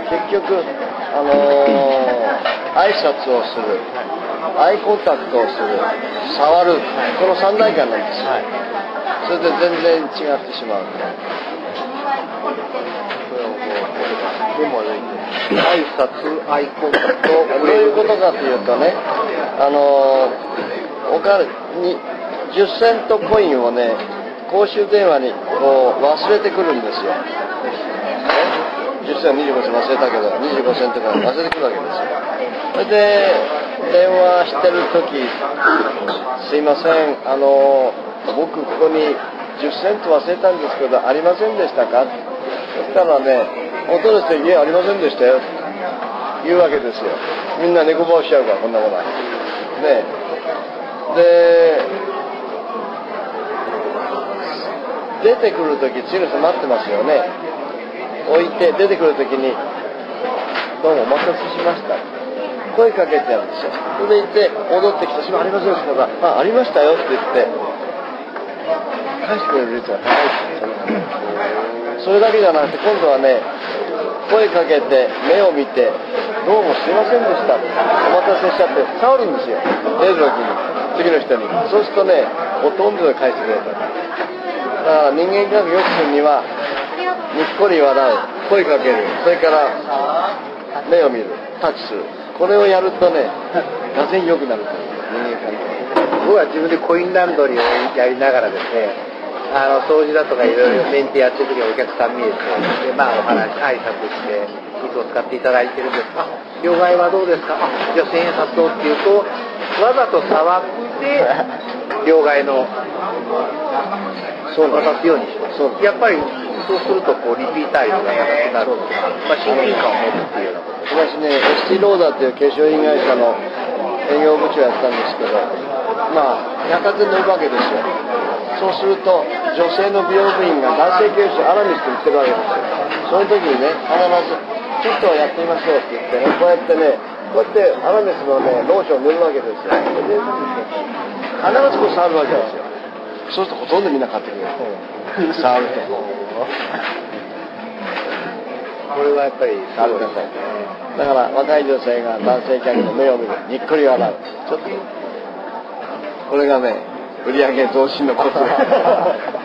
結局挨拶をする、アイコンタクトをする、触る、この3段階なんですよ。それで全然違ってしまう。 メモ抜いて、挨拶、アイコンタクト、 どういうことかというとね、10セントコインをね、公衆電話にこう忘れてくるんですよ。10セント、25セント忘れたけど、25セントから忘れてくるわけですよ。それで、電話してるとき、すいません、僕ここに10セント忘れたんですけど、ありませんでしたか？そしたらね、音でして、いえ、ありませんでしたよ、言うわけですよ。みんな猫顔しちゃうから、こんなものは。ね。で、出てくるとき、次の人待ってますよね。置いて、出てくるときに、どうもお待たせしました。声かけてやるんですよ。それで行って、戻ってきて、ありませんでしたか？ありましたよって言って、返してくれる率が高いですよ。それだけじゃなくて、今度はね、声かけて、目を見て、どうもすいませんでした。お待たせしちゃって、触るんですよ。出るときに、次の人に。そうするとね、ほとんどで返してくれた。だから人間関係を良くするには、にっこり笑う、声かける、それから目を見る、タッチする。これをやるとね、がぜん良くなるという人間関係。 僕は自分でコインランドリーをやりながらですね、掃除だとかいろいろメンテやってる時にお客さん見えて、でお話、挨拶して、いつも使っていただいてるんです。両替はどうですか？じゃあ1000円札をっていうと、わざと触って、両替の渡すようにします。やっぱりそうするとリピーター率がなくなるので、親近感を持つっていうようなことです。 私ね、エスティローダーという化粧品会社の営業部長やったんですけど、百貨店に行くわけですよ。そうすると、女性の美容部員が男性研修アラミスと言ってるわけですよ。その時にね、必ず、ちょっとやってみましょうって言ってね、こうやってね、こうやってアラミスのね、ローションを塗るわけですよ。必ずこう触るわけですよ。そうするとほとんどみんな買ってくれる。触ると。 これはやっぱり触ると。だから若い女性が男性客の目を見る、にっこり笑う。ちょっと、これがね、売上増進のコツ。